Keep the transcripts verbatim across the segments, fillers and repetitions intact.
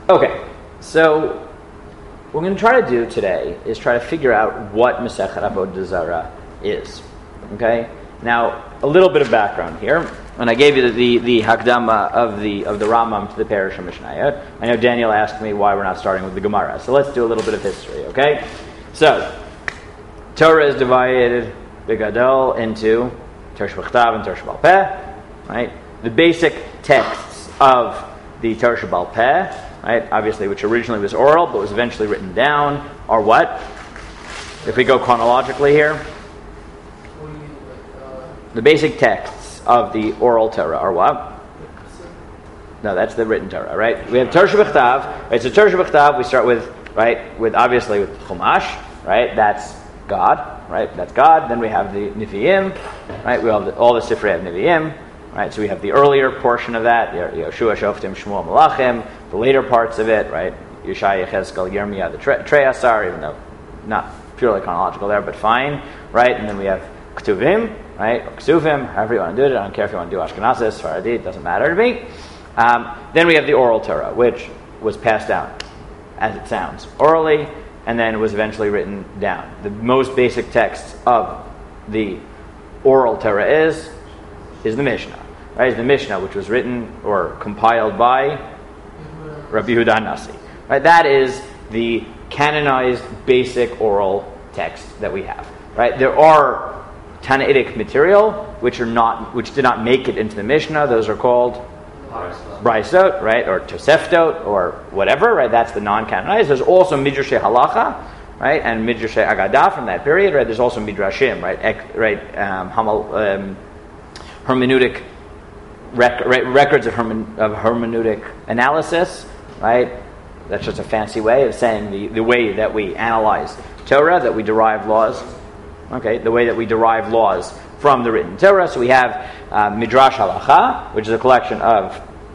Okay, so what we're going to try to do today is try to figure out what Masechet Avodah Zarah is. Okay, now a little bit of background here. When I gave you the, the, the Hakdama of the of the Rambam to the Parish of Mishnayot, I know Daniel asked me why we're not starting with the Gemara. So let's do a little bit of history. Okay, so Torah is divided Begadol into Torah Shebachtav and Torah Shebal Peh. Right, the basic texts of the Torah Shebal Peh, right, obviously, which originally was oral but was eventually written down, are what? If we go chronologically here, the basic texts of the oral Torah are what? No, that's the written Torah, right? We have Torah Shebachtav, right? So Torah Shebachtav, we start with, right, with obviously with Chumash, right? That's God, right? That's God. Then we have the Nevi'im, right? We have the, all the Sifrei of Nevi'im, right? So we have the earlier portion of that, Yoshua, Shoftim, Shmuel, Malachim, the later parts of it, right? Yeshaya, Chezkel, Yirmiyah, the Treyasar, even though not purely chronological there, but fine, right? And then we have Ketuvim, right? Or Ksuvim, however you want to do it. I don't care if you want to do Ashkenazis, Sfaradi, it doesn't matter to me. Um, then we have the oral Torah, which was passed down, as it sounds, orally, and then was eventually written down. The most basic text of the oral Torah is is the Mishnah, right? Is the Mishnah, which was written or compiled by Rabbi Yehuda Hanasi, right? That is the canonized basic oral text that we have, right? There are Tanaitic material which are not, which did not make it into the Mishnah. Those are called Braisot, right, or Toseftot, or whatever, right? That's the non-canonized. There's also Midrashe Halacha, right, and Midrashe Agadah from that period, right? There's also Midrashim, right, Ek, right, um, Hamal. Um, hermeneutic rec- records of, hermen- of hermeneutic analysis, right? That's just a fancy way of saying the, the way that we analyze Torah, that we derive laws. Okay, the way that we derive laws from the written Torah. So we have uh, Midrash Halacha, which is a collection of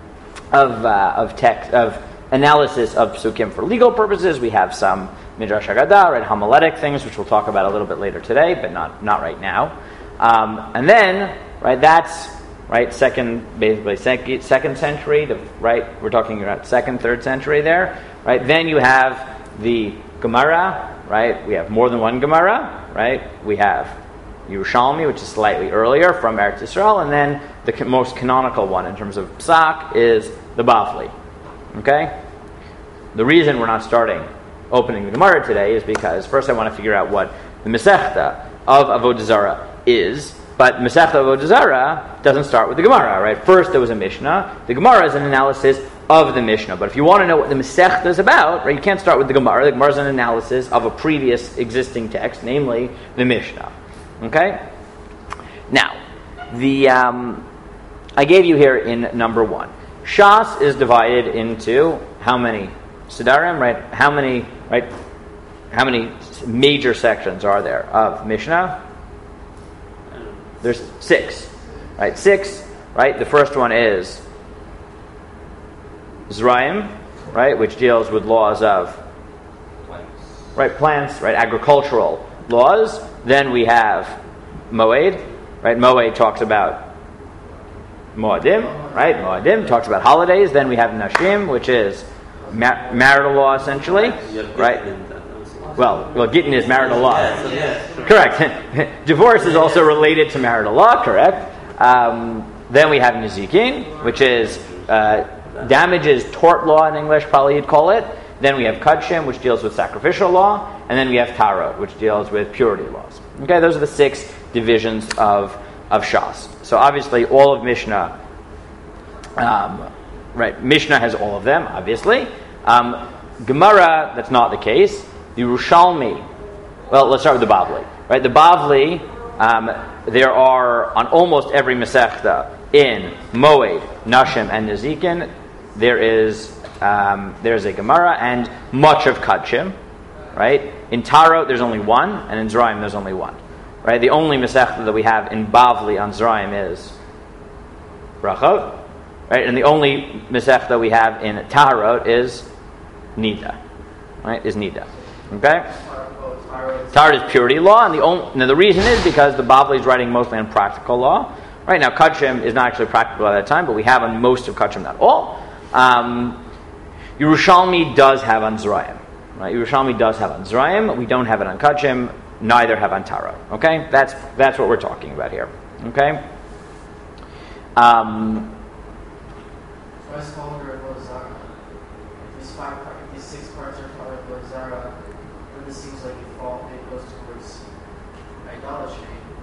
of uh, of text of analysis of psukim for legal purposes. We have some Midrash Haggadah, right, homiletic things, which we'll talk about a little bit later today, but not not right now. Um, and then, right, that's right second, basically second, second century. To, right, we're talking about second, third century there. Right, then you have the Gemara. Right, we have more than one Gemara. Right, we have Yerushalmi, which is slightly earlier from Eretz Yisrael, and then the most canonical one in terms of Psak is the Bavli. Okay, the reason we're not starting opening the Gemara today is because first I want to figure out what the Masechta of Avodah Zarah is, but Masechta Avodah Zarah doesn't start with the Gemara, right? First there was a Mishnah. The Gemara is an analysis of the Mishnah, but if you want to know what the Masechta is about, right, you can't start with the Gemara. The Gemara is an analysis of a previous existing text, namely the Mishnah. Okay? Now, the um, I gave you here in number one. Shas is divided into how many Sidarim, right? How many, right? How many major sections are there of Mishnah? There's six, right? Six, right? The first one is Zraim, right? Which deals with laws of plants, right? Plants, right? Agricultural laws. Then we have Moed, right? Moed talks about Moadim, right? Moadim talks about holidays. Then we have Nashim, which is mar- marital law, essentially, right? Well, well, Gittin is marital law. Correct. Divorce is also related to marital law, correct. Um, then we have Nizikin, which is uh, damages, tort law in English, probably you'd call it. Then we have Kudshim, which deals with sacrificial law. And then we have Tarot, which deals with purity laws. Okay, those are the six divisions of, of Shas. So obviously all of Mishnah, um, right, Mishnah has all of them, obviously. Um, Gemara, that's not the case. The Yerushalmi, well, let's start with the Bavli. Right, the Bavli, um, there are on almost every Masechta in Moed, Nashim, and Nezikin, there is um, there's a Gemara and much of Kudshim. Right, in Tarot there's only one, and in Zraim there's only one. Right, the only Masechta that we have in Bavli on Zraim is Brachot. Right, and the only Masechta we have in Taharot is Nida. Right, is Nida. Okay? Tarot is purity law, and the only, now the reason is because the Bavli is writing mostly on practical law. Right now, Kudshim is not actually practical at that time, but we have on most of Kudshim, not all. Um, Yerushalmi does have on Zerayim. Right? Yerushalmi does have on Zerayim. We don't have it on Kachim. Neither have on Tara. Okay? That's that's what we're talking about here. Okay? Um, so I just wonder about Zara. If these five parts, if these six parts are part of Zara, then this seems like it fall it goes towards idolatry.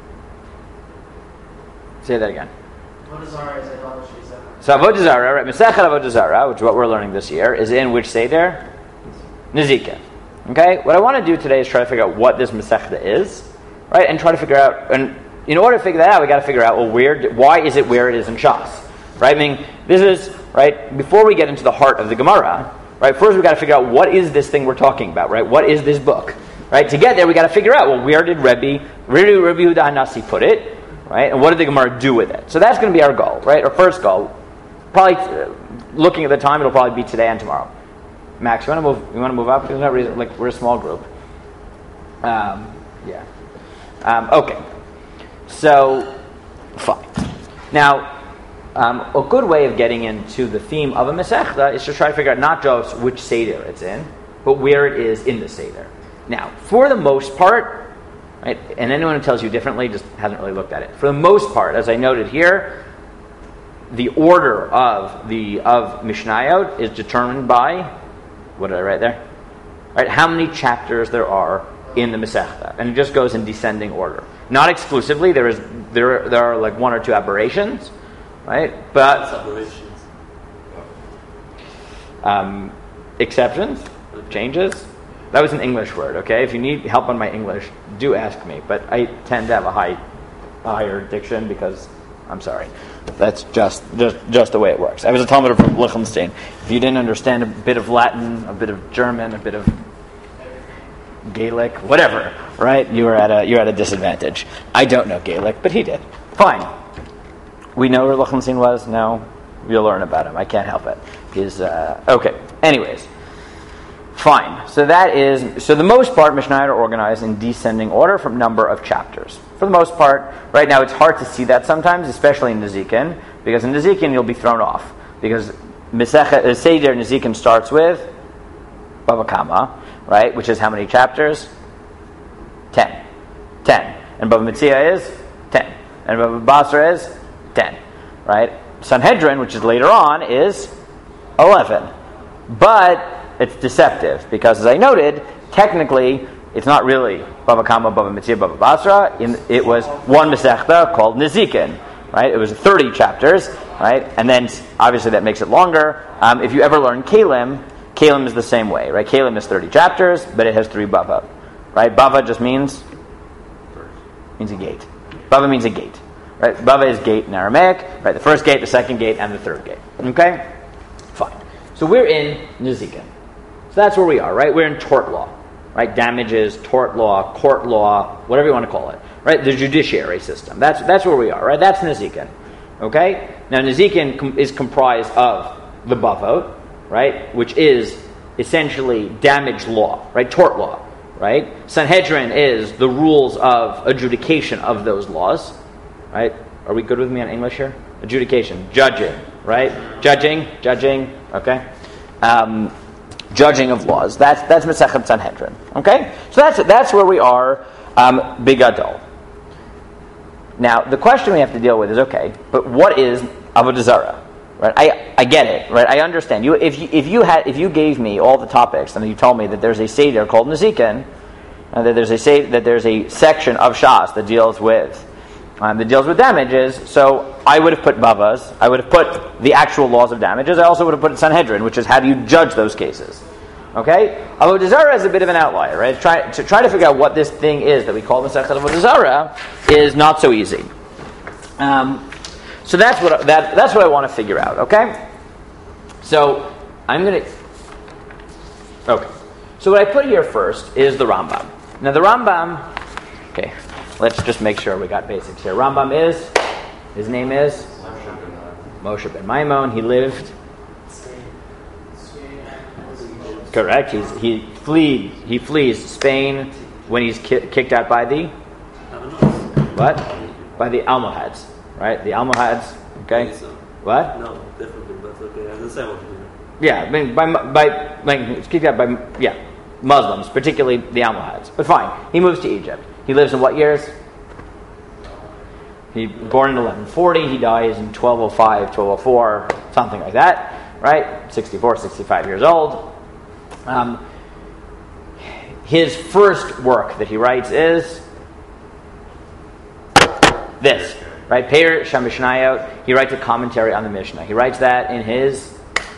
Say that again. Avodah Zarah is idolatry. Is that right? So Avodah Zarah, right? Masechet Avodah Zarah, which is what we're learning this year, is in which Seder? Nezikin. Okay? What I want to do today is try to figure out what this Masechta is, right? And try to figure out, and in order to figure that out, we got to figure out, well, where, why is it where it is in Shas, right? I mean, this is, right, before we get into the heart of the Gemara, right, first we got to figure out what is this thing we're talking about, right? What is this book, right? To get there, we got to figure out, well, where did Rebbe, where did Rebbe Yehuda HaNasi put it, right? And what did the Gemara do with it? So that's going to be our goal, right? Our first goal. Probably, uh, looking at the time, it'll probably be today and tomorrow. Max, you want to move? You want to move up? There's no reason. Like we're a small group. Um, yeah. Um, okay. So, fine. Now, um, a good way of getting into the theme of a Masechta is to try to figure out not just which Seder it's in, but where it is in the Seder. Now, for the most part, right, and anyone who tells you differently just hasn't really looked at it. For the most part, as I noted here, the order of the of Mishnayot is determined by, what did I write there? Right, how many chapters there are in the Masechta, and it just goes in descending order. Not exclusively. There is there there are like one or two aberrations, right? But aberrations. Um, exceptions, changes. That was an English word. Okay, if you need help on my English, do ask me. But I tend to have a high, a higher diction because I'm sorry. That's just, just just the way it works. I was a Talmud from Liechtenstein. If you didn't understand a bit of Latin, a bit of German, a bit of Gaelic, whatever, right? You were at a you're at a disadvantage. I don't know Gaelic, but he did. Fine. We know where Liechtenstein was. Now we'll learn about him. I can't help it. He's uh, okay. Anyways, fine. So that is so. The most part, Mishnayot are organized in descending order from number of chapters. For the most part, right now it's hard to see that sometimes, especially in Nezikin, because in Nezikin you'll be thrown off because Masechet Seder Nezikin starts with Bava Kama, right, which is how many chapters? Ten. Ten. And Bava Metzia is ten. And Bava Basra is ten. Right? Sanhedrin, which is later on, is eleven. But it's deceptive because, as I noted, technically it's not really Bava Kama, Bava Metzia, Bava Basra. In, it was one Masechta called Nezikin. Right? It was thirty chapters. Right? And then, obviously, that makes it longer. Um, if you ever learn Kalim, Kalim is the same way, right? Kalim is thirty chapters, but it has three bava, right? Bava just means means a gate. Bava means a gate, right? Bava is gate in Aramaic, right? The first gate, the second gate, and the third gate. Okay, fine. So we're in Nezikin. So that's where we are, right? We're in tort law, right? Damages, tort law, court law, whatever you want to call it, right? The judiciary system. That's that's where we are, right? That's Nezikin. Okay. Now Nezikin com- is comprised of the bavot, right, which is essentially damage law, right, tort law, right? Sanhedrin is the rules of adjudication of those laws, right? Are we good with me on English here? Adjudication, judging, right? Judging, judging, okay? Um, judging of laws. That's that's Masechet Sanhedrin, okay? So that's that's where we are, um, Bigadol. Now, the question we have to deal with is, okay, but what is Avodah Zarah? Right, I, I get it. Right, I understand. You if you if you had if you gave me all the topics and you told me that there's a seder called Nezikin, uh, that there's a say, that there's a section of Shas that deals with um, that deals with damages. So I would have put Bavas. I would have put the actual laws of damages. I also would have put Sanhedrin, which is how do you judge those cases. Okay, Avodah Zarah is a bit of an outlier. Right, try to try to figure out what this thing is that we call Masechet Avodah Zarah is not so easy. Um, So that's what that that's what I want to figure out. Okay, so I'm gonna. Okay, so what I put here first is the Rambam. Now the Rambam. Okay, let's just make sure we got basics here. Rambam is his name is Moshe ben Maimon. He lived. Correct. He's he fleed he flees Spain when he's ki- kicked out by the what by the Almohads. Right, the Almohads. Okay, so. what? No, definitely, but okay. I understand what you mean. Yeah, I mean, by by like it's kicked out by yeah Muslims, particularly the Almohads. But fine, he moves to Egypt. He lives in what years? He born in eleven forty. He dies in twelve oh five, twelve oh four, something like that. Right, sixty-four, sixty-five years old. Um, his first work that he writes is this. Right, Peir Shamishnayot. He writes a commentary on the Mishnah. He writes that in his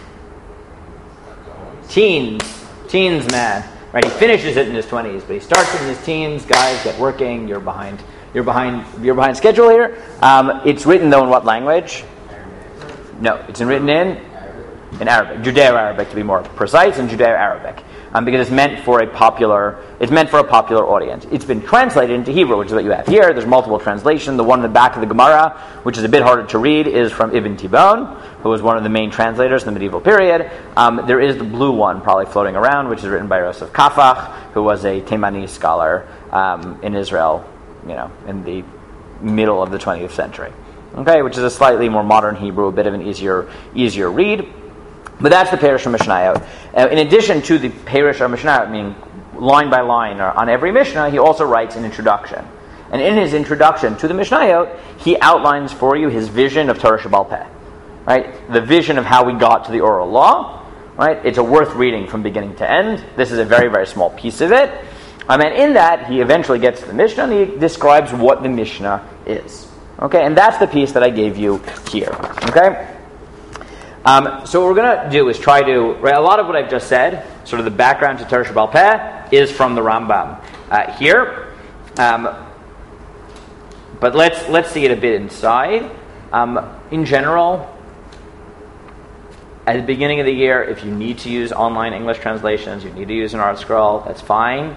teens, teens, man. Right, he finishes it in his twenties, but he starts it in his teens. Guys, get working. You're behind. You're behind. You're behind schedule here. Um, it's written though in what language? No, it's written in in Arabic, Judeo-Arabic to be more precise, and Judeo-Arabic, um, because it's meant for a popular. It's meant for a popular audience. It's been translated into Hebrew, which is what you have here. There's multiple translations. The one in the back of the Gemara, which is a bit harder to read, is from Ibn Tibon, who was one of the main translators in the medieval period. Um, there is the blue one probably floating around, which is written by Yosef Kafach, who was a Taimani scholar um, in Israel, you know, in the middle of the twentieth century. Okay, which is a slightly more modern Hebrew, a bit of an easier, easier read. But that's the Perush Mishnayot. Uh, in addition to the Perush Mishnayot, meaning line by line or on every Mishnah, he also writes an introduction. And in his introduction to the Mishnayot, he outlines for you his vision of Torah Shebaal Peh. Right? The vision of how we got to the oral law. Right? It's a worth reading from beginning to end. This is a very, very small piece of it. Um, and in that, he eventually gets to the Mishnah and he describes what the Mishnah is. Okay? And that's the piece that I gave you here. Okay? Um, so what we're going to do is try to, right, a lot of what I've just said, sort of the background to Torah Shebaal Peh, is from the Rambam uh, here. Um, but let's let's see it a bit inside. Um, in general, at the beginning of the year, if you need to use online English translations, you need to use an Art Scroll, that's fine.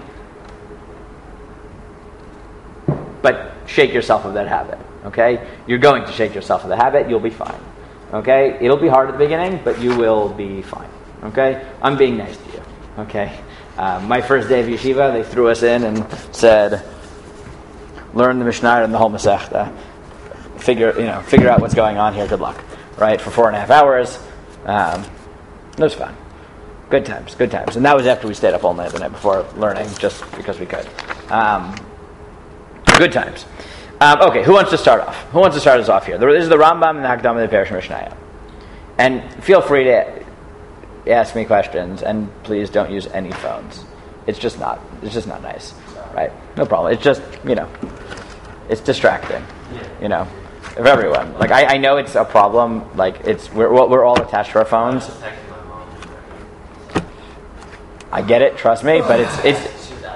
But shake yourself of that habit, okay? You're going to shake yourself of the habit, you'll be fine. Okay? It'll be hard at the beginning, but you will be fine. Okay? I'm being nice to you. Okay? Uh, my first day of yeshiva, they threw us in and said, learn the Mishnah and the whole Masechta. Figure, you know, figure out what's going on here. Good luck. Right? For four and a half hours. Um, it was fun. Good times. Good times. And that was after we stayed up all night the night before learning, just because we could. Um, good times. Um, okay, who wants to start off? Who wants to start us off here? This is the Rambam and the Hakdama of the Perush Mishnayot. And feel free to ask me questions, and please don't use any phones. It's just not. It's just not nice, right? No problem. It's just, you know, it's distracting, you know, of everyone. Like I, I know it's a problem. Like it's we're we're all attached to our phones. I get it. Trust me, but it's it's.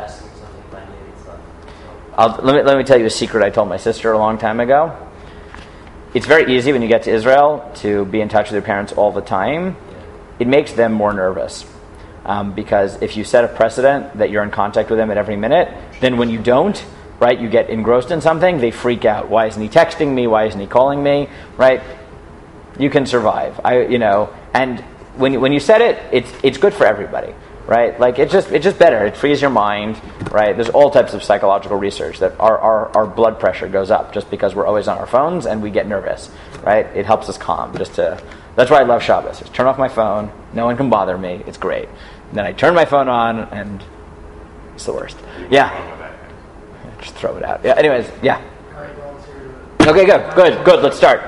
I'll, let me let me tell you a secret I told my sister a long time ago. It's very easy when you get to Israel to be in touch with your parents all the time. It makes them more nervous. Um, because if you set a precedent that you're in contact with them at every minute, then when you don't, right, you get engrossed in something, they freak out. Why isn't he texting me? Why isn't he calling me? Right? You can survive. I, you know, and when when you set it, it's it's good for everybody. Right, like it's just it's just better. It frees your mind. Right, there's all types of psychological research that our, our our blood pressure goes up just because we're always on our phones and we get nervous. Right, it helps us calm. Just to that's why I love Shabbos. Just turn off my phone. No one can bother me. It's great. And then I turn my phone on and it's the worst. Yeah, just throw it out. Yeah. Anyways, yeah. Okay, good, good, good. Let's start.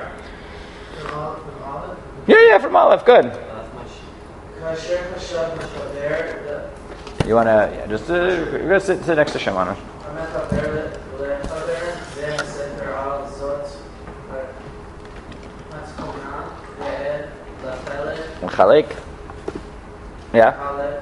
Yeah, yeah, from Aleph. Good. You want to, yeah, just uh, you're going to sit, sit next to Shimon. Chalik. Yeah.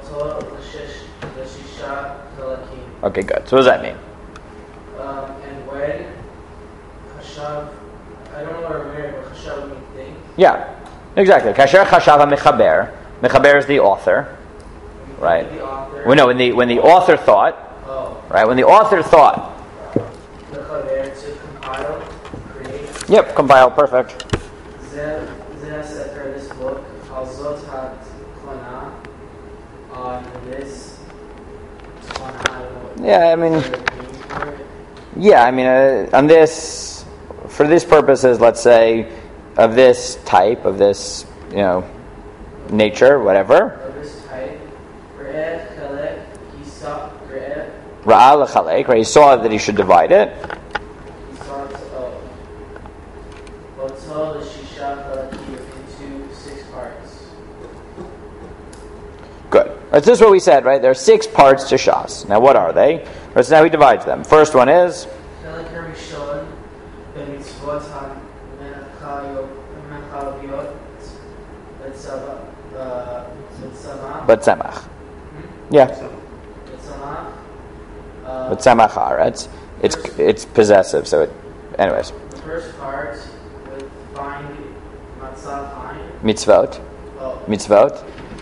Okay, good. So what does that mean? Um, and when Chashav, I don't know where we're married, but Chashav means think. Yeah, exactly. Kasher Chashav HaMechaber. Mechaber is the author, right? The author. Well, no, when the when the author thought, Oh. right? When the author thought. Mechaber to compile, create. Yep, compile, perfect. Zeh Zeh Sefer, this book, Alzot Hat Klana, on this. Yeah, I mean, yeah, I mean, uh, on this, for these purposes, let's say, of this type, of this, you know, nature, whatever. of this type. Re'eh chalek, he saw re'eh, Ra'ah l'chalek, right? He saw that he should divide it. he saw to oh. Oto l'shisha chalakim into six parts. Good. Right, this is what we said, right? There are six parts to Shas. Now, what are they? Right, so now he divides them. First one is Chalek harishon b'mitzvot ha-menachalaviot b'tzava b'tzava but tzemach. Yeah, b'tzamach uh, but tzemach haaretz. It's it's possessive. So, it, anyways, the first part with fine matzah fine mitzvot, oh, mitzvot.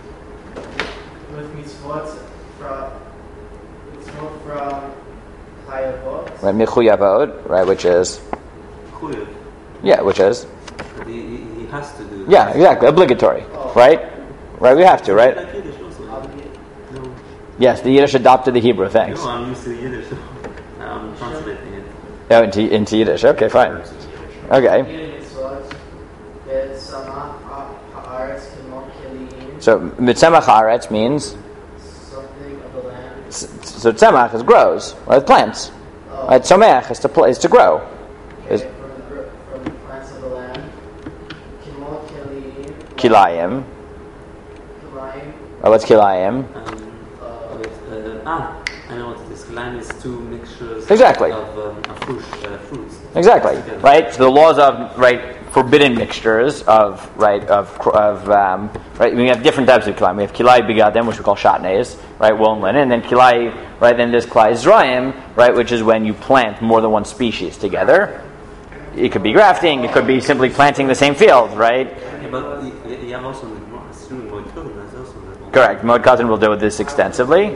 with mitzvot from mitzvot from chayavot Right, michuyavot, right, which is Chuyev. yeah, which is He, he, he has to do. yeah, exactly, obligatory, right? Right, we have to, right? Like Yiddish also. obligate. No, Yes, the Yiddish adopted the Hebrew. Thanks. no, I'm used to Yiddish. I'm translating it. Oh, into into Yiddish. Okay, fine. Okay. mitzvot b'tzamach ha'aretz k'mo kelim So mitzemach haaretz means something of the land. s- so tzemach is grows, right? Plants. Oh, Right, someach is to pl- is to grow. okay, is- from the gr- from the plants of the land. K'mo kelim Kilayim. kilayim Oh, what's kilayim? Um, uh, with, uh, ah, I know what it is. Line is two mixtures Exactly. of, um, of fruit, uh, fruits. Exactly. Together. Right. So the laws of right forbidden mixtures of right of cr- of um, right. We have different types of kilayim. We have kilai bigadem, which we call shatnez, right, wool and linen, and then kilai, right. Then there's kilai zraim, right, which is when you plant more than one species together. It could be grafting. It could be simply planting the same field, right? Yeah, but you, you have also the Gemara. It's true. Moed Katan, there's also that one. Correct. Moed Katan will deal with this extensively.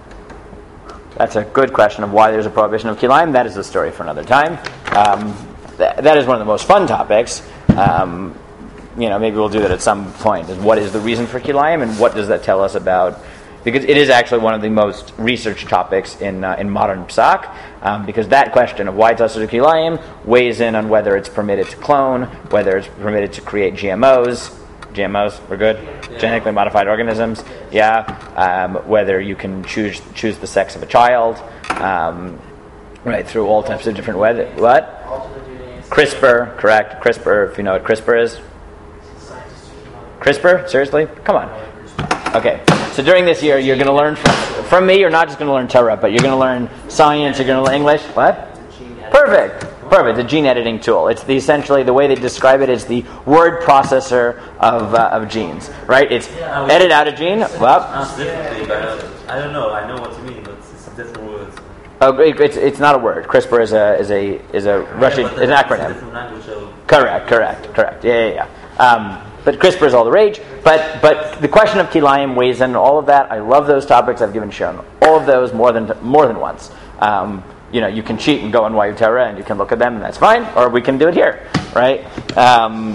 That's a good question of why there's a prohibition of kilayim. That is a story for another time. Um, th- that is one of the most fun topics. Um, you know, maybe we'll do that at some point. Is what is the reason for kilayim, and what does that tell us about? Because it is actually one of the most researched topics in uh, in modern psak. Um, because that question of why it's also kilayim weighs in on whether it's permitted to clone, whether it's permitted to create G M Os. G M Os, we're good. Yeah. Genetically modified organisms, yeah. Um, whether you can choose choose the sex of a child, um, right? Through all types of different weather. What? alternate D N A. CRISPR, correct? CRISPR. If you know what CRISPR is, Scientists who came up CRISPR. Seriously, come on. Okay. So during this year, you're going to learn from, from me. You're not just going to learn Torah, but you're going to learn science. You're going to learn English. What? Perfect. Perfect. The gene editing tool. It's the essentially the way they describe it is the word processor of uh, of genes. Right? It's edit out a gene. Well, Sounds differently, but uh, I don't know. I know what you mean, but it's a different word. oh, it- it's it's not a word. CRISPR is a is a is a Russian Yeah, but is an it's a acronym. different language of Correct. Correct. Correct. Yeah. Yeah. Yeah. Um, but CRISPR is all the rage. But but the question of kilayim weighs in all of that. I love those topics. I've given Sharon all of those more than more than once. Um, you know, you can cheat and go on Wayu Terra and you can look at them and that's fine, or we can do it here, right? Um,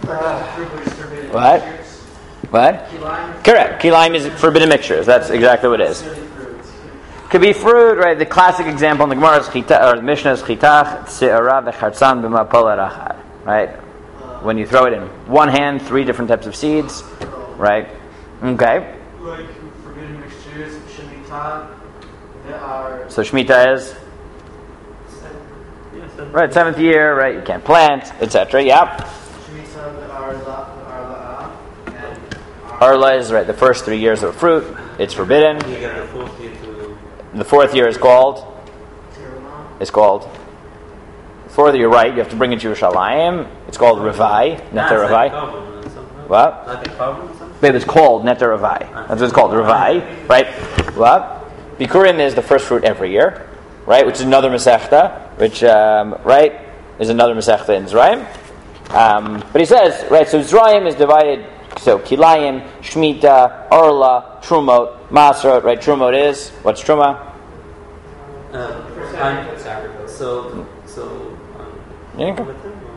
what? What? Correct. Kilayim is forbidden mixtures. That's exactly what it is. Could be fruit, right? The classic example in the Gemara is chita, or the Mishnah is chitach tze'ara v'chartzan b'mapol arachad, right? When you throw it in one hand, three different types of seeds, right? Okay. like forbidden mixtures, shemitah, there are So Shemitah is yes, that's right seventh year, right? You can't plant, et cetera. Yeah. shemitah, there are la, there are la'ah, and Arla is right. The first three years of fruit, it's forbidden. You get the fourth year to The fourth year is called. tiruma, It's called. Fourth, you're right. You have to bring it to Yerushalayim. It's called Revai, Neter That's like Revai. carbon or something. What? Like a carbon or something? Babe, it's called Neter Revai. That's what it's called, Revai, right? What? Bikurim is the first fruit every year, right? Which is another Masechta, which, um, right, is another Masechta in Zraim. Um, but he says, right, so Zraim is divided, so Kilayim, Shemitah, Orla, Trumot, Masrot, right? Trumot is, what's Truma? Uh, I'm- so, so, um, Yeah. to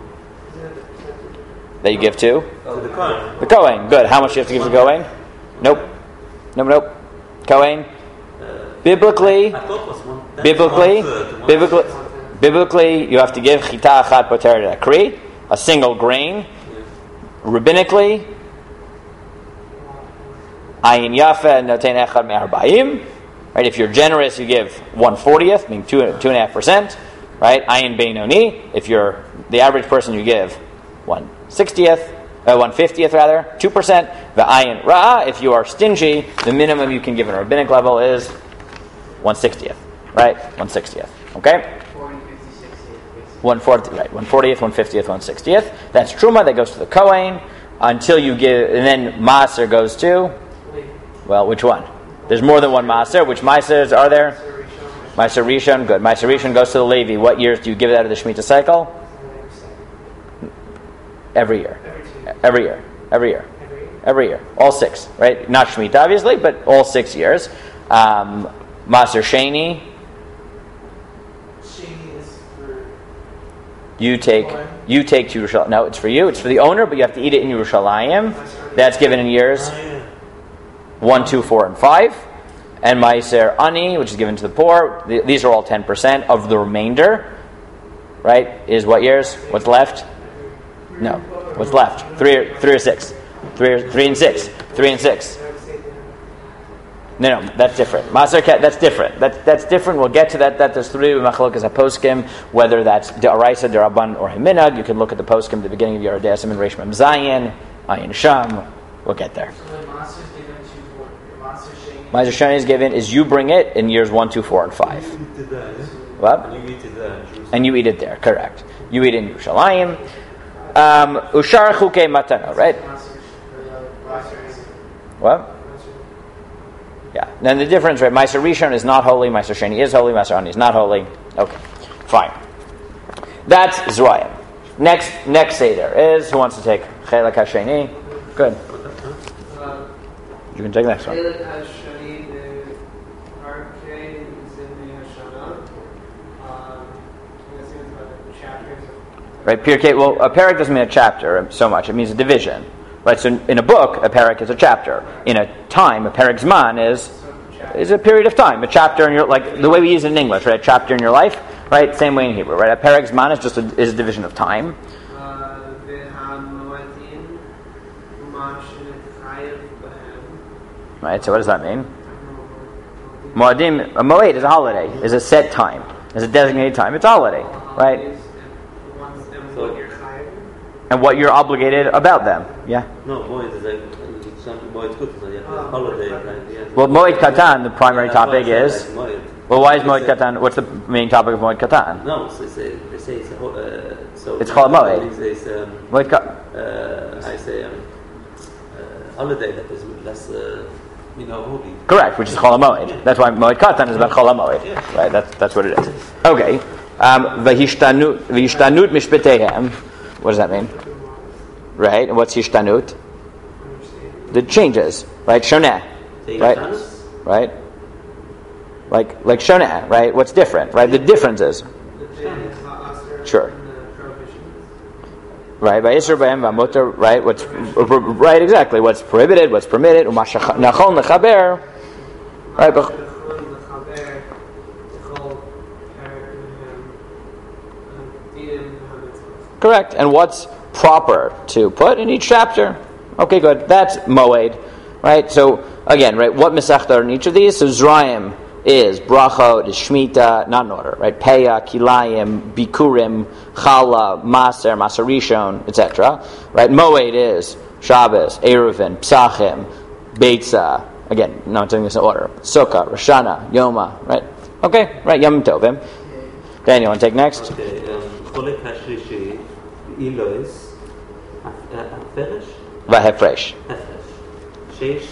That you give to? the Kohen. The Kohen. Good. How much do you have to give to the Kohen? Nope. Nope, nope. Kohen. Biblically, I thought it was one. that's biblically, one third, one biblically, third. biblically, you have to give chita achat poteret akri, a single grain. Yeah. Rabbinically, Ayin yafa noten echad me'arba'im. Right, if you're generous, you give one fortieth, meaning two two and a half percent. Right, ayin beinoni. If you're the average person, you give one sixtieth, uh, one fiftieth rather, two percent. The ayin ra'ah. If you are stingy, the minimum you can give at a rabbinic level is one sixtieth. Right, one sixtieth. Okay. forty, fifty, sixty, One forty, right? One fortieth, one fiftieth, one sixtieth. That's truma. That goes to the kohen until you give, and then maaser goes to. Well, which one? There's more than one maaser. Which maasers are there? Maaser Rishon. Good. Maaser Rishon goes to the Levi. What years do you give it out of the Shemitah cycle? Every year. Every year. Every year. Every year. All six. Right? Not Shemitah, obviously, but all six years. Um, Maaser Sheni. Sheni is for You take. You take to Yerushalayim. No, it's for you. It's for the owner, but you have to eat it in Yerushalayim. That's given in years one, two, four, and five. And Ma'aser Ani, which is given to the poor. Th- these are all ten percent of the remainder. Right? Is what years? What's left? No. What's left? Three or, three or six? Three, or, three and six. Three and six. No, no, that's different. Maser Ket, that's different. That, that's different. We'll get to that. That there's three machlokas haposkim, whether that's De'araisa, De'Rabban, or Himinag. You can look at the poskim at the beginning of Yoreh De'asim and Reish Mem Zayin, Ayin Sham. We'll get there. So the monster is given to what? The monster Sheni. Maser Sheni is given is you bring it in years one, two, four, and five. What? And you eat it there. And you eat it there. Correct. You eat it in Yerushalayim. Um, Ushar Chukei Matana. Right? What? Yeah. Then the difference, right? Maaser Rishon is not holy. Maaser Sheni is holy. Maaser Ani is not holy. Okay, fine. That's Zrayim. Next, next Seder is who wants to take Chelek HaSheni? Good. Uh, You can take the next one. Chelek HaSheni, the Arkei is in the Hashanah. Um, I'm guessing it's about the chapters. Right. Pirkei. Well, a parak doesn't mean a chapter so much. It means a division. Right. So in a book, a parak is a chapter. In a time, a parak zman is is a period of time. A chapter in your, like the way we use it in English, right? A chapter in your life, right? Same way in Hebrew, right? A parak zman is just a, is a division of time. Right. So what does that mean? Moadim, a moed is a holiday. Is a set time. Is a designated time. It's a holiday, right? And what you're obligated about them. Yeah. No, Moed is like something Moed good, so yeah, holiday, right? Yeah. Well, Moed Katan, the primary Yeah, topic that's is. why I said like Moed. Well, why is They Moed say- Katan? What's the main topic of Moed Katan? No, so they say, they say it's a ho- uh, so It's called Moed. It's um, Moed Ka- uh, I say um, uh, holiday that is less, uh, you know, holy. Correct, which is Chol HaMoed. That's why Moed Katan is about Chol HaMoed. Right, that's, that's what it is. Okay. Um, V'hishtanut v'hishtanut mishpeteihem. What does that mean? Right, and what's hishtanut? The changes, right? Shoneh. Right? Right? Like, like Shoneh, right? What's different, right? The differences. Sure. Right, by Isser B'hem V'Amutar, right? What's right? Exactly. What's prohibited? What's permitted? Nachon lechaber, right? But, correct. And what's proper to put in each chapter? Okay, good. That's Moed, right? So again, right? What Masechta are in each of these? So Zrayim is Brachot, is Shemitah, not in order, right? Peah, Kilayim, Bikurim, Chala, Maser, Maser Rishon, et cetera. Right? Moed is Shabbos, Eruvin, Psachim, Beitza. Again, not doing this in order. Sukkah, Rosh Hashanah, Yoma. Right? Okay, right? Yom Tovim. Daniel, want to take next? Okay. Cholek HaShlishi, Ilois, Afresh, Vahefresh. Afresh, Sheish,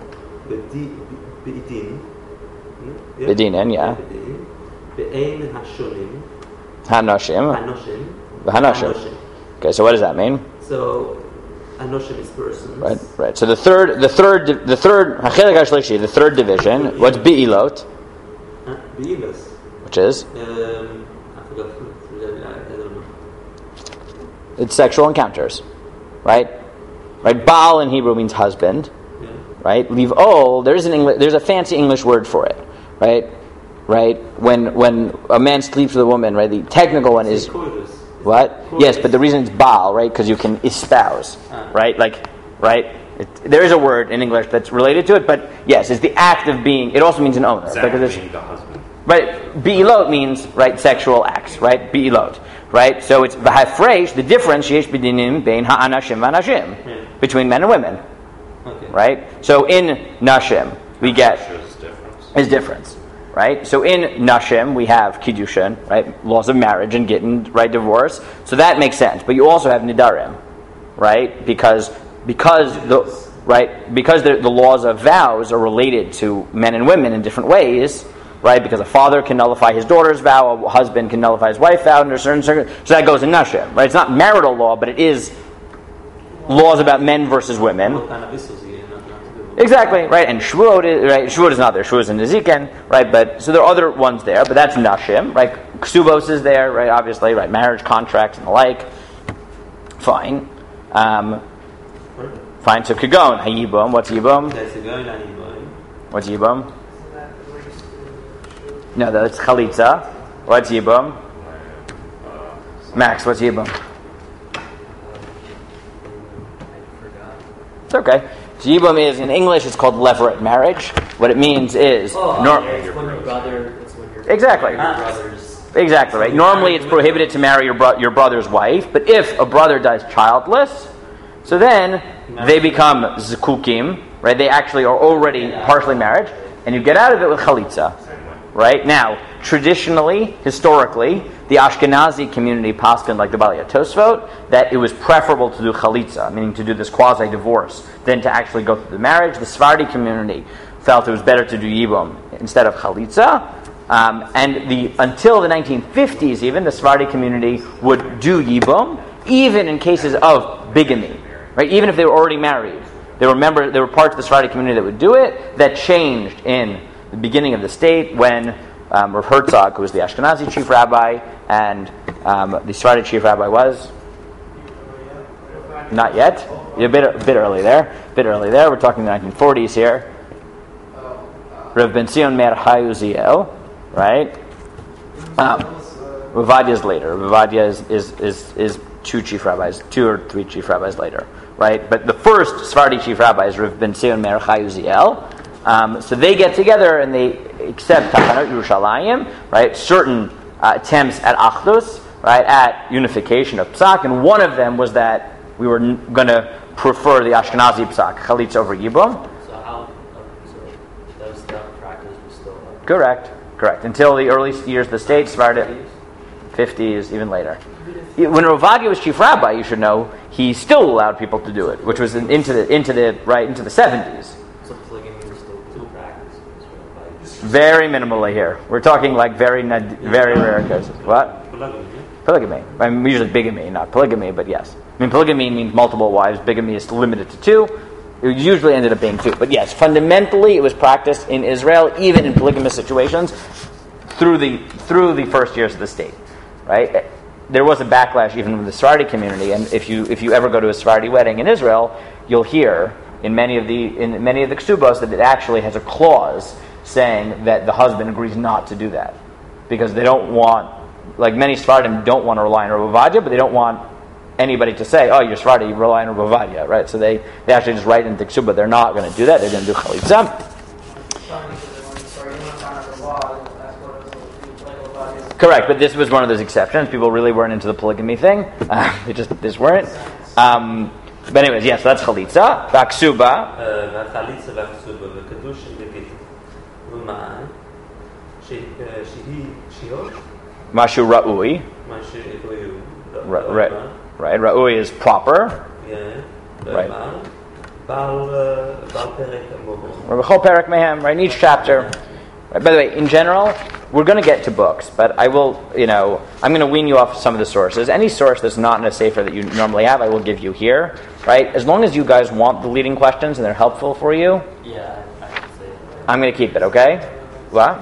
Beidin. Bedinin, yeah. Be'ein Hashonim, Hanoshim. Anoshim, Hanoshim. Okay, so what does that mean? So, Anoshim is persons. Right, right. So the third, the third, the third, Hachelek HaShlishi, the third division. What's Be'ilot? Huh? Be'ilos. Which is? Um, I forgot. I, I don't know. It's sexual encounters, right? Right. Baal in Hebrew means husband, Yeah. right? Liv'ol, there's an English, there's a fancy English word for it, right? Right. When when a man sleeps with a woman, right? The technical one is what? Yes, but the reason it's Baal, right? Because you can espouse, Ah. right? Like, right? It, there is a word in English that's related to it, but yes, it's the act of being. It also means an owner. Zach because it's, being the husband. right, be'ilot means, right, sexual acts, right, be'ilot, right? So it's v'hafresh, the difference, yesh b'dinim bein ha'anashim v'anashim, Yeah. between men and women, Okay. right? So in nashim, we get Shows difference. is difference, right? So in nashim we have kiddushin, right, laws of marriage and getting right divorce. So that makes sense. But you also have nidarim, right? Because because the right because the, the laws of vows are related to men and women in different ways, right? Because a father can nullify his daughter's vow, a husband can nullify his wife's vow under certain circumstances. So that goes in nashim, right? It's not marital law, but it is laws about men versus women. What kind of issues you not, not to do? Exactly, right? And Shavuot is, right? Shavuot is not there. Shavuot is in Nezikin, right? But so there are other ones there, but that's Nashim, right? Ksubos is there, right? Obviously, right? Marriage contracts and the like. Fine. Um, fine. So Kagon, Hayibum. What's Yibum? That's a going on Yibum. What's Yibum? No, that's Chalitza. What's Yibum? Max, what's Yibum? It's okay. So Yibum is, in English, it's called levirate marriage. What it means is... Oh, nor- yeah, it's when your brother, it's when your Exactly. your brother's. Exactly, right. Normally it's prohibited to marry your bro- your brother's wife, but if a brother dies childless, so then they become zekukim, right? They actually are already partially married, and you get out of it with chalitza, right? Now, traditionally, historically, the Ashkenazi community paskin, like the Balei Tosfot, that it was preferable to do chalitza, meaning to do this quasi-divorce, than to actually go through the marriage. The Sephardi community felt it was better to do yibum instead of chalitza. Um, and the until the nineteen fifties, even the Sephardi community would do yibum, even in cases of bigamy, right? Even if they were already married, there were member, there were parts of the Sephardi community that would do it. That changed in the beginning of the state when um, Rav Herzog, who was the Ashkenazi chief rabbi, and um, the Sephardi chief rabbi was not yet. You're a bit a bit early there. A bit early there. We're talking the nineteen forties here. Rav Ben Zion Meir Chai Uziel. Right? Um, Ravadia is later. Ravadia is, is, is, is two chief rabbis, two or three chief rabbis later. Right? But the first Sephardi chief rabbi is Rav Ben Zion Meir Chai Uziel. Um, so they get together and they accept Tachanot Yerushalayim, right? Certain uh, attempts at Achdus, right? At unification of Psak. And one of them was that we were n- going to prefer the Ashkenazi Psak, Chalitza over Yibum. So how? So that was that practice was still. Uh, Correct. Correct. Until the early years of the state started, fifties, even later. When Ravadia was chief rabbi, you should know, he still allowed people to do it, which was in, into the into the right into the seventies. so polygamy was still still practice. Very minimally here. We're talking like very nad- very rare cases. What? Polygamy. Polygamy. I mean, usually bigamy, not polygamy, but yes. I mean, polygamy means multiple wives. Bigamy is limited to two. It usually ended up being two. But yes, fundamentally it was practiced in Israel, even in polygamous situations, through the through the first years of the state. Right? There was a backlash even from the Sephardi community, and if you if you ever go to a Sephardi wedding in Israel, you'll hear in many of the in many of the ksubos that it actually has a clause saying that the husband agrees not to do that. Because they don't want, like many Sephardim don't want to rely on Rav Ovadia, but they don't want anybody to say, oh, you're Sephardi, you rely on Rav Ovadia, right? So they, they actually just write in the Ksuba, they're not going to do that, they're going to do Chalitza. Correct, but this was one of those exceptions. People really weren't into the polygamy thing. Uh, they just, just weren't. Um, but anyways, yes, so that's Chalitza. Vaksuba. והחליצה והכסובה וקדושין בגט. ומה? שהיא שיעות? Mashu Ra'ui. מה שראויו. Ra- ra- Right, Ra'ui is proper. כן. Right. ומה? בעל בעל פרק המובן. Rebechol Perek Mehem, right, in each chapter. Right, by the way, in general, we're going to get to books, but I will, you know, I'm going to wean you off some of the sources. Any source that's not in a sefer that you normally have, I will give you here, right? As long as you guys want the leading questions and they're helpful for you, Yeah, I, I can say it. I'm going to keep it, okay? What?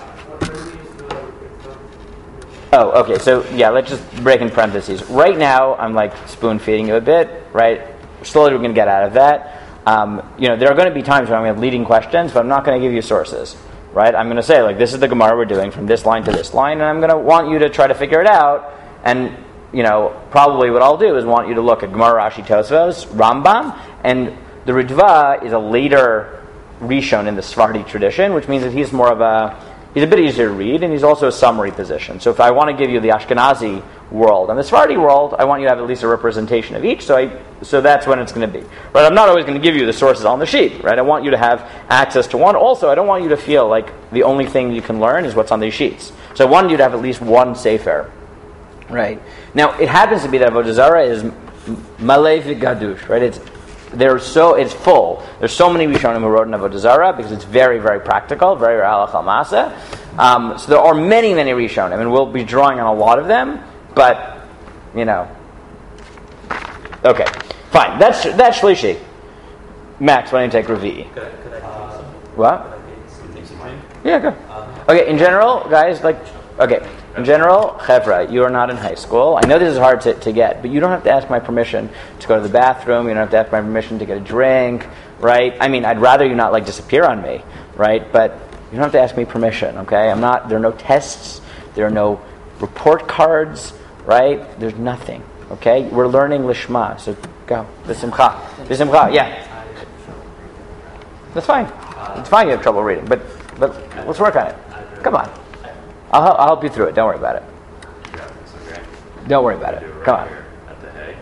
Oh, okay, so yeah, let's just break in parentheses. Right now, I'm like spoon feeding you a bit, right? Slowly we're going to get out of that. Um, you know, there are going to be times when I'm going to have leading questions, but I'm not going to give you sources. Right? I'm going to say, like, this is the Gemara we're doing from this line to this line, and I'm going to want you to try to figure it out. And, you know, probably what I'll do is want you to look at Gemara, Rashi, Tosfos, Rambam, and The Ritva is a later Rishon in the Sephardi tradition, which means that he's more of a, he's a bit easier to read, and he's also a summary position. So if I want to give you the Ashkenazi world and the Sephardi world, I want you to have at least a representation of each, so I, so that's when it's going to be. Right? I'm not always going to give you the sources on the sheet, right? I want you to have access to one. Also, I don't want you to feel like the only thing you can learn is what's on these sheets. So I wanted you to have at least one Sefer. Right? Now, it happens to be that Avodah Zarah is Malay Gadush, right? It's There's so it's full. There's so many Rishonim who wrote in Avodah Zarah because it's very, very practical, very halakha maseh. Um, so there are many, many Rishonim, and we'll be drawing on a lot of them. But you know, okay, fine. That's that's Shlishi. Max, why don't you take Revi'i? Could I, could I uh, some? What? Could I get some things to drink? Yeah, go. Okay. In general, guys, like, okay. In general, Chevra, you are not in high school. I know this is hard to, to get, but you don't have to ask my permission to go to the bathroom. You don't have to ask my permission to get a drink, right? I mean, I'd rather you not, like, disappear on me, right? But you don't have to ask me permission, okay? I'm not, there are no tests. There are no report cards, right? There's nothing, okay? We're learning Lishma, so go. B'simcha. B'simcha, yeah. That's fine. It's fine you have trouble reading, but but let's work on it. Come on. I'll, I'll help you through it. Don't worry about it. Yeah, it's okay. Don't worry about it. Do right Come on. here at the hay.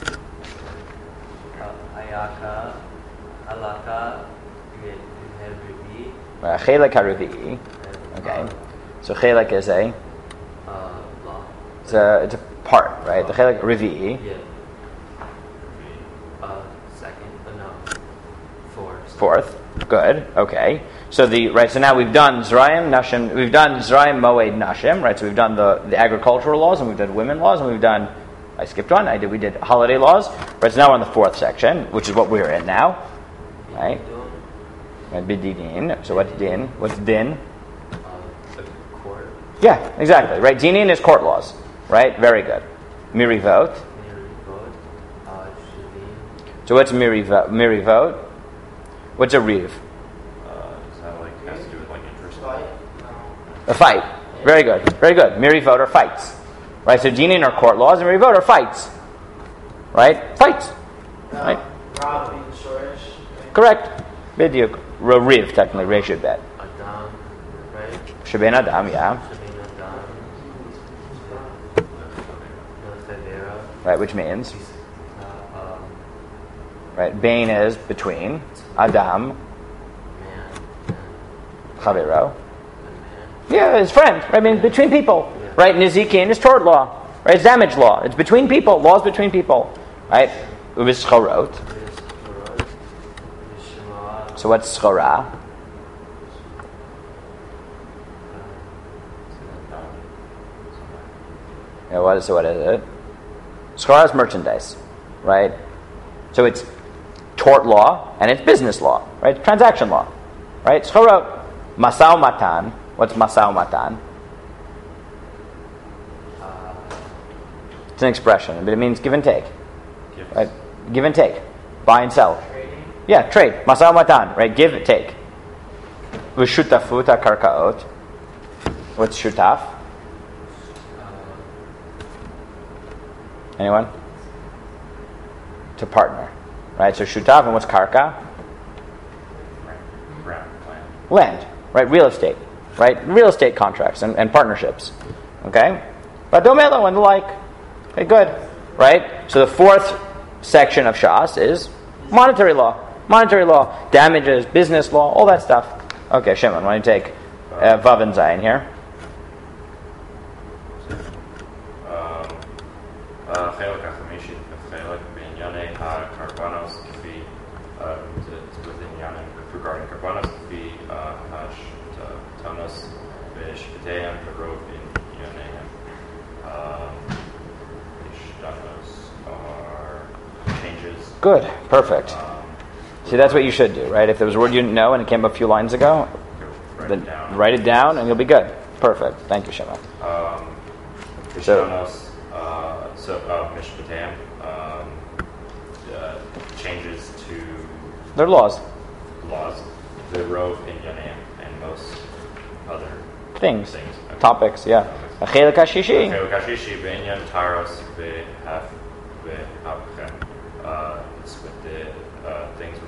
Ayaka, Alaka, Revi, Uh, Chelek HaRevi'i. Okay. So Chelek is a, uh, Law. it's a, it's a part, right? The Chelek Revi'i. Yeah. Uh, second, but no. Fourth. Fourth. Good. Okay. So the right. So now we've done Zrayim Nashim. We've done Zrayim Moed Nashim. Right. So we've done the, the agricultural laws, and we've done women laws, and we've done. I skipped one. I did. We did holiday laws. Right. So now we're on the fourth section, which is what we're in now. Right. And Bidinin. So what's din? What's din? Uh, the court. Yeah. Exactly. Right. Dinin is court laws. Right. Very good. Miri vote. Miri vote. Uh, Shivim. So what's miri vote? Miri vote. What's a riv? Is that like has to do with like interest? Fight? A fight. Very good. Very good. Miri vote are fights. Right? So dinin are court laws and miri vote are fights. Right? Fights. Right? Rob being shortish. Correct. Bidyuk. Riv, technically. Re should bet. Adam. Right? Sheben Adam, yeah. Shivim Adam. Federa. Right, which means, Uh, um, right, Bain is between Adam, man. And Chavero. man. Yeah, his friend. Right? I mean, between people. Right? Nizikin is tort law. Right? It's damage law. It's between people. Laws between people. Right? Uvis Chorot. So what's Schora? Yeah, what is, so what is it? Schora is merchandise, right? So it's tort law and it's business law, right? It's transaction law, right? Schora, masao matan. What's masao matan? It's an expression, but it means give and take, Gifts. right? Give and take, buy and sell. Trading. Yeah, trade. Masao matan, right? Give and take. V'shutafut karkaot. What's shutaf? Anyone? To partner, right? So shutaf, and what's karka? Ground plan. Land, right? Real estate, right? Real estate contracts and, and partnerships, okay? But domelo and the like. Okay, good, right? So the fourth section of Shas is monetary law. Monetary law, damages, business law, all that stuff. Okay, Shimon, why don't you take uh, Vav and Zayin here? החלק החמישי, החלק בענייני הקרבנוס כפי, with עניינים regarding קרבנוס כפי השתתנוס ושפטיהם ורוב ענייניהם. השתתנוס are changes. Good, perfect. Um, See, that's what you should do, right? If there was a word you didn't know and it came up a few lines ago, write then it down. write it down and you'll be good. Perfect. Thank you, Shimon. Um, So- Ishtanos, uh, so uh, Mishpatam, um, uh, changes to They're laws, laws, the Rove in Yanam, and most other things, things. Okay. topics, yeah. Achelek hashishi. Okay, Kashishi, Benyan, Taros, Behaf, Behavchem. Uh, it's with the uh, things regarding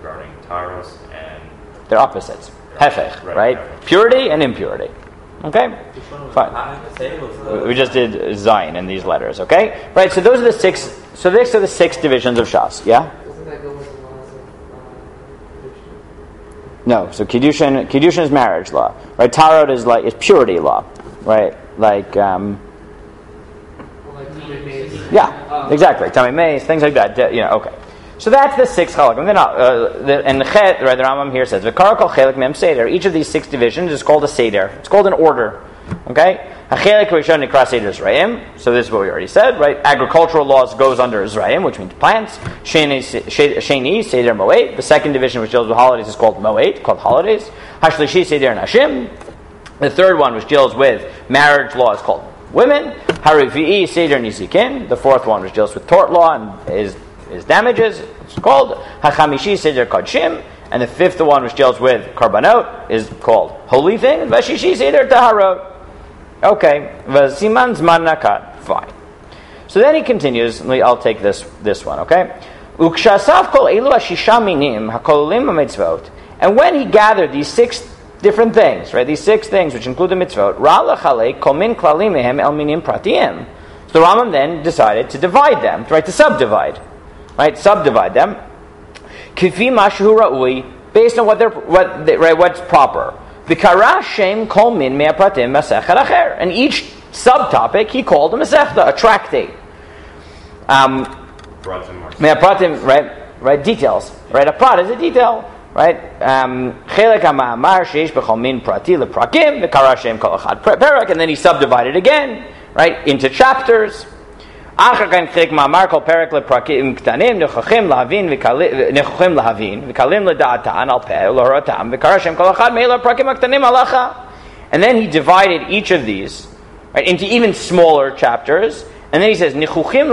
taros and They're opposites. Hefech, Right, right? hefech. Purity and impurity. Okay? Which one was Fine. I say was We- the We just did Zion in these letters, okay? Right, so those are the six, so these are the six divisions of Shas, yeah? Doesn't that go with the laws of uh, addiction? No, so Kiddushin, Kiddushin is marriage law, right? Tarot is like, is purity law, right? Like, um, Well, like Tamei Mace. yeah, exactly. Tamei Mace, things like that, you know, okay. So that's the six halakim. They're not, uh, the, and the Chet, right, the Rambam here says, V'kara kol chelik mem seder. Each of these six divisions is called a seder. It's called an order. Okay? HaChelik rishon nikra seder Zra'im. So this is what we already said, right? Agricultural laws goes under Zra'im, which means plants. Sheni, Sheni seder Moed. The second division, which deals with holidays, is called Moed, called holidays. Hashlishi seder Nashim. The third one, which deals with marriage law, is called women. Harivi'i seder Nizikin. The fourth one, which deals with tort law and is is damages. It's called Hachamishi Seder Kodshim, and the fifth one, which deals with Karbanot, is called Holy Thing. Vashishi Seder Taharot. Okay, Vasiman Zman Nakat. Fine. So then he continues. I'll take this this one. Okay. Ukshasav Kol Elu Ashisha Minim Hakolim HaMitzvot. And when he gathered these six different things, right? These six things, which include the mitzvot, Ra Lachalei Kol Min Klalim Mehem El Minim Pratiyim. So the Rambam then decided to divide them, right? To subdivide. Right, subdivide them. Kifi mashu ra'ui, based on what they're what they, right what's proper. V'kara shem kol min me'apratim masechet acher, and each subtopic he called a masechta, a tractate. Um, me'apratim, right, right details. Right, a prat is a detail. Right, chelek ha'ma'amar sheish b'chol min prati leprakim v'kara shem kol achad perak, and then he subdivided again, right, into chapters. After that, and then he divided each of these, right, into even smaller chapters, and then he says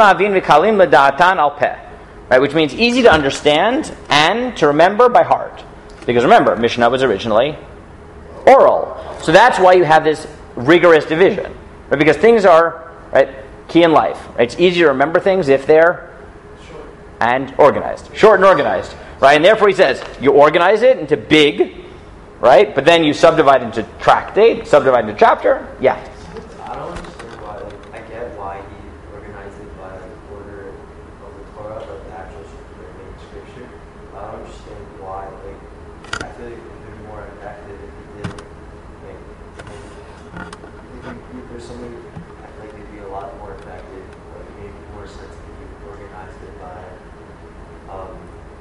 right, which means easy to understand and to remember by heart, because remember, Mishnah was originally oral, so that's why you have this rigorous division, right, because things are, right, key in life. Right? It's easier to remember things if they're short and organized. Short and organized. Right? And therefore he says, you organize it into big, right? But then you subdivide into tractate, subdivide into chapter. Yeah. I don't understand why, like, I get why he organized it by like, order of the Torah, like the actual main scripture. I don't understand why, like, I feel like it would be more effective if he did, like, maybe, maybe there's something, I feel like it'd be a lot more effective, like, it made more sense if you organized it by, um,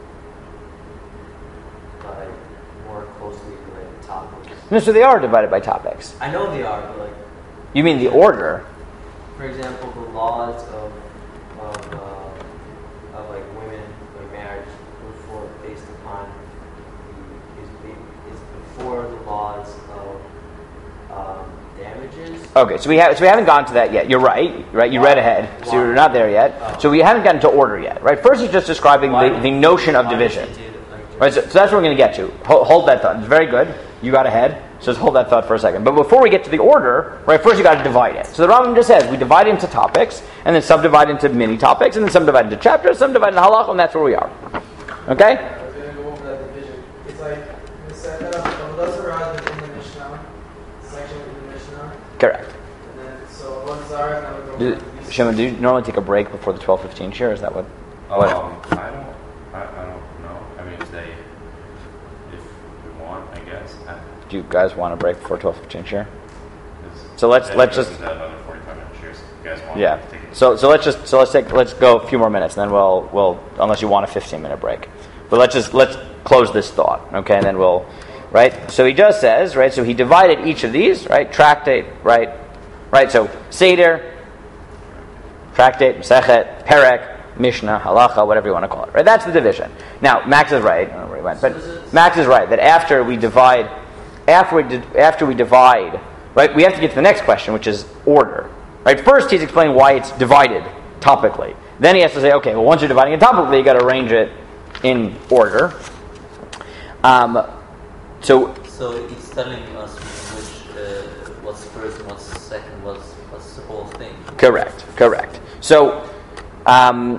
by more closely related topics. No, so they are divided by topics. I know they are, but like, You mean the order? for example, the laws of of, uh, of like women, like marriage, before based upon the, is, be- is before the laws of um, damages. Okay, so we have so we haven't gone to that yet. You're right, right? You Why? read ahead, so Why? you're not there yet. Oh. So we haven't gotten to order yet, right? First, he's just describing Why- the, the notion of why does division. he do it like this? Right, so, so that's what we're going to get to. Hold, hold that thought. It's very good. You got ahead. So just hold that thought for a second. But before we get to the order, right, first you got to divide it. So the Rambam just says we divide into topics, and then subdivide into mini topics, and then subdivide into chapters, subdivide into halach, and that's where we are. Okay? I was going to go over that division. It's like, the setup of those arise within the Mishnah, section within the Mishnah, Correct. and then, so one Zara, and then we Do, go over these. Shimon, do you normally take a break before the twelve fifteen share? Is that what? what? Um, I don't, I, I don't know. I mean, if they, if we want, I guess. I, Do you guys want a break before twelve fifteen share? it's- So let's- yeah, let's it goes just- into another forty-five minute shares. You guys want? Yeah. to take it? So so let's just so let's take let's go a few more minutes, and then we'll we'll unless you want a fifteen minute break, but let's just let's close this thought, okay? And then we'll right. So he just says right. So he divided each of these right tractate right right. So seder, tractate, Masechet, Perek, Mishnah, Halacha, whatever you want to call it. Right. That's the division. Now Max is right. I don't know where he went, but Max is right that after we divide, after we di- after we divide, right, we have to get to the next question, which is order. Right. First, he's explaining why it's divided topically. Then he has to say, okay, well, once you're dividing it topically, you got to arrange it in order. Um, so So it's telling us which uh, what's first, what's second, what's what's the whole thing. correct, correct. So um,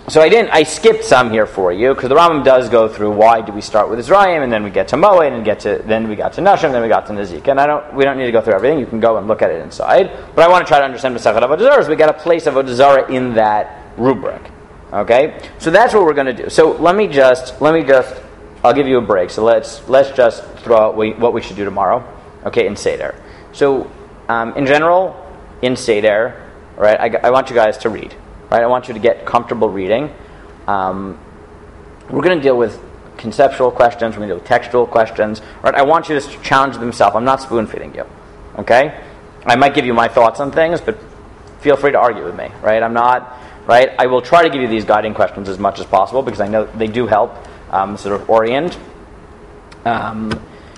so I didn't. I skipped some here for you because the Rambam does go through why do we start with Israel and then we get to Moed and get to then we got to Nashim, then we got to Nezika. And I don't. We don't need to go through everything. You can go and look at it inside. But I want to try to understand Masechet Avodah Zarah. So we got to place Avodah Zarah in that rubric. Okay. So that's what we're going to do. So let me just let me just. I'll give you a break. So let's let's just throw out what we should do tomorrow. Okay, in Seder. So um, in general, in Seder, right? I, I want you guys to read. Right, I want you to get comfortable reading. Um, we're going to deal with conceptual questions. We're going to deal with textual questions. Right, I want you to challenge themselves. I'm not spoon feeding you. Okay, I might give you my thoughts on things, but feel free to argue with me. Right, I'm not. Right, I will try to give you these guiding questions as much as possible because I know they do help um, sort of orient. Um,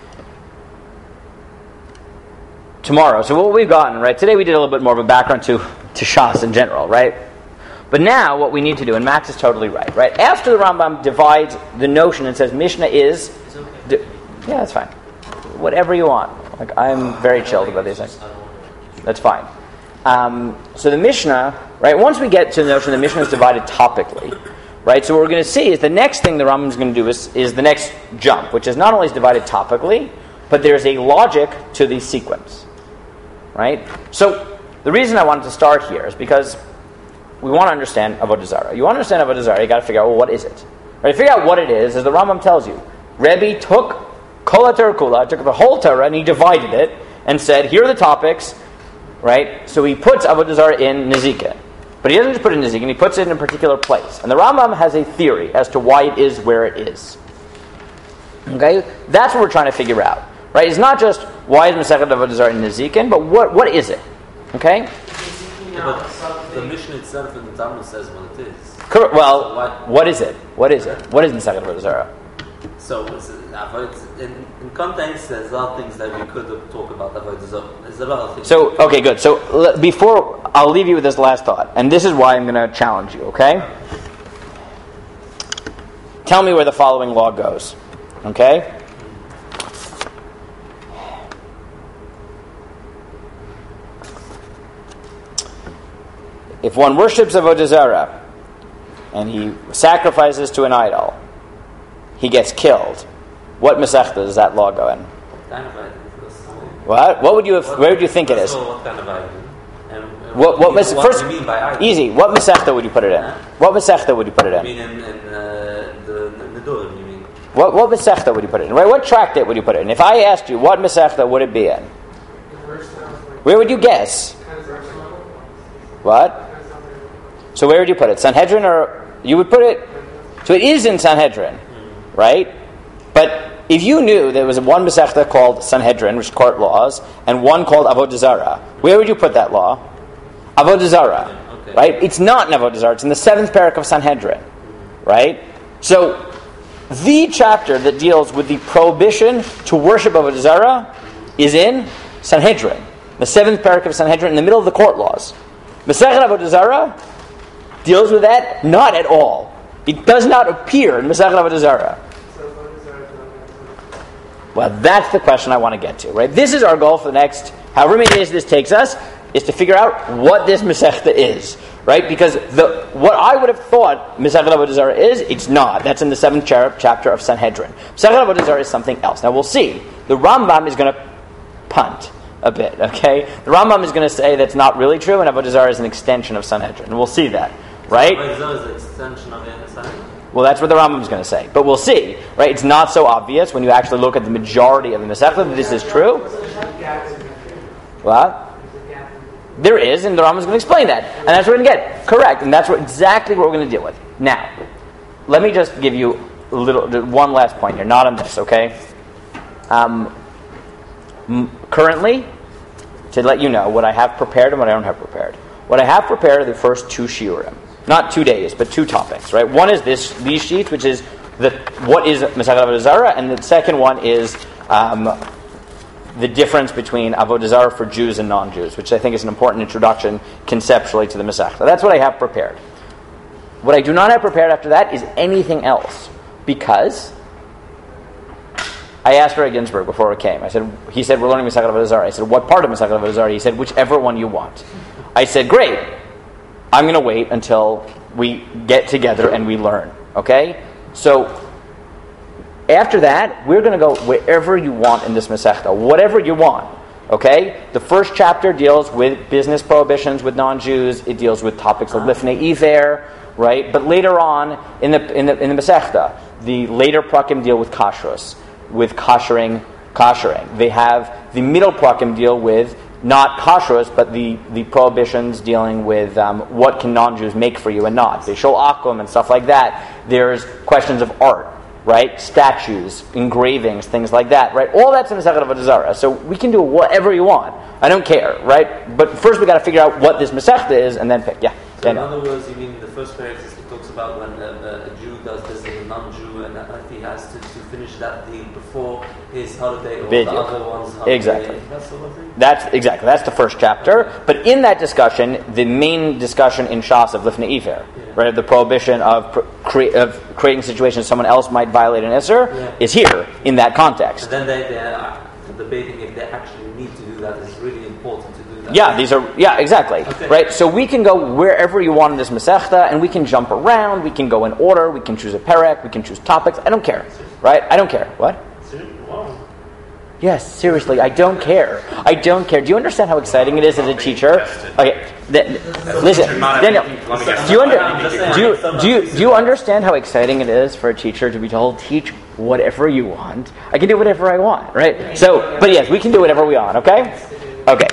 tomorrow, so what we've gotten right today, we did a little bit more of a background to to Shas in general, right? But now what we need to do, and Max is totally right, right? After the Rambam divides the notion and says Mishnah is... It's okay. D- yeah, that's fine. Whatever you want. Like I'm very chilled about these things. That's fine. Um, so the Mishnah, right, once we get to the notion the Mishnah is divided topically, right, so what we're going to see is the next thing the Rambam is going to do is, is the next jump, which is not only is divided topically, but there's a logic to the sequence, right? So the reason I wanted to start here is because we want to understand Avodah Zarah. You want to understand Avodah Zarah, you got to figure out, well, what is it? Right? Figure out what it is, as the Rambam tells you. Rebbe took Kol HaTorah Kula, took the whole Torah, and he divided it, and said, here are the topics, right? So he puts Avodah Zarah in Nezika. But he doesn't just put it in Nezika, he puts it in a particular place. And the Rambam has a theory as to why it is where it is. Okay? That's what we're trying to figure out. Right? It's not just, why is Masechet Avodah Zarah in Nezikin, but what what is it? Okay? Yeah, but the Mishnah itself in the Talmud says what it is. Correct. Well, So what- what is it? What is it? What is Masechet Avodah Zarah? So it's, uh, in, in context, there's a lot of things that we could talk about. Avodah Zarah. There's a lot of things. So, okay, good. So, l- before, I'll leave you with this last thought. And this is why I'm going to challenge you, okay? Tell me where the following law goes. Okay? If one worships Avodah Zarah and he sacrifices to an idol, he gets killed. What Masechta does that law go in? Kind of item. What? What would you have, where would you think it is? So what kind of item? And, and What, what, what, mes- what first, do you mean by item? easy. What Masechta would you put it in? Huh? What Masechta would you put it I in? mean, in, in uh, the Nedur, you mean? What what Masechta would you put it in? Right? What tractate would you put it in? If I asked you, what Masechta would it be in? Where would you guess? What? So where would you put it? Sanhedrin, or you would put it? So it is in Sanhedrin, right? But if you knew there was one Masechta called Sanhedrin, which is court laws, and one called Avodah Zarah, where would you put that law? Avodah Zarah, Okay. right? It's not in Avodah Zarah. It's in the seventh parak of Sanhedrin, right? So the chapter that deals with the prohibition to worship Avodah Zarah is in Sanhedrin, the seventh parak of Sanhedrin, in the middle of the court laws. Masechet Avodah Zarah deals with that? Not at all. It does not appear in Masechet Avodah Zarah. Well, that's the question I want to get to, right? This is our goal for the next, however many days this takes us, is to figure out what this Masechta is, right? Because the what I would have thought Masechet Avodah Zarah is, it's not. That's in the seventh chapter of Sanhedrin. Masechet Avodah Zarah is something else. Now we'll see. The Rambam is going to punt a bit, okay? The Rambam is going to say that's not really true, and Avodah Zarah is an extension of Sanhedrin. And we'll see that, right? Avodah Zarah is an extension of the Sanhedrin. Well, that's what the Rambam is going to say. But we'll see, right? It's not so obvious when you actually look at the majority of the Masechta that this is true. What? There is, and the Rambam is going to explain that. And that's what we're going to get. Correct. And that's what, exactly what we're going to deal with. Now, let me just give you a little, one last point here. Not on this, okay? Um, m- currently, to let you know what I have prepared and what I don't have prepared. What I have prepared are the first two shiurim. Not two days, but two topics, right? One is this these sheets, which is the what is Masechet Avodah Zarah, and the second one is um, the difference between Avodah Zarah for Jews and non-Jews, which I think is an important introduction conceptually to the Masechta. That's what I have prepared. What I do not have prepared after that is anything else, because I asked Ray Ginsburg before we came. I said, he said, we're learning Masechet Avodah Zarah. I said, what part of Masechet Avodah Zarah? He said, whichever one you want. I said, great. I'm going to wait until we get together and we learn. Okay? So, after that, we're going to go wherever you want in this Masechta, whatever you want. Okay? The first chapter deals with business prohibitions with non-Jews. It deals with topics of Lifnei Iver, right? But later on in the in the in the Masechta, the later prakim deal with kashrus, with koshering, koshering. They have the middle prakim deal with not kashrus, but the, the prohibitions dealing with um, what can non-Jews make for you and not. They show akum and stuff like that. There's questions of art. Right? Statues, engravings, things like that, right? All that's in the Masechet Avodah Zarah. So we can do whatever you want. I don't care, right? But first we got to figure out what this Masechta is and then pick. Yeah. So yeah in no. other words, you mean the first paragraph it talks about when a, a Jew does this and a non-Jew, and if he has to, to finish that deal before his holiday or Video. the other one's holiday. Exactly. That sort of thing? That's exactly. That's the first chapter. But in that discussion, the main discussion in Shas of Lifnei Iver, Yeah. right, the prohibition of cre- of creating situations someone else might violate an Isser, Yeah. is here in that context. And then they, they are debating if they actually need to do that. It's really important to do that. Yeah, these are, yeah, exactly. Okay. Right? So we can go wherever you want in this Masechta, and we can jump around, we can go in order, we can choose a perek, we can choose topics. I don't care. Right? I don't care. What? Wow. Yes, seriously, I don't care. I don't care. Do you understand how exciting it is as a teacher? Okay, th- listen, Daniel, do you, under, do, you, do, you, do you understand how exciting it is for a teacher to be told, teach whatever you want? I can do whatever I want, right? So, but yes, we can do whatever we want, okay? Okay.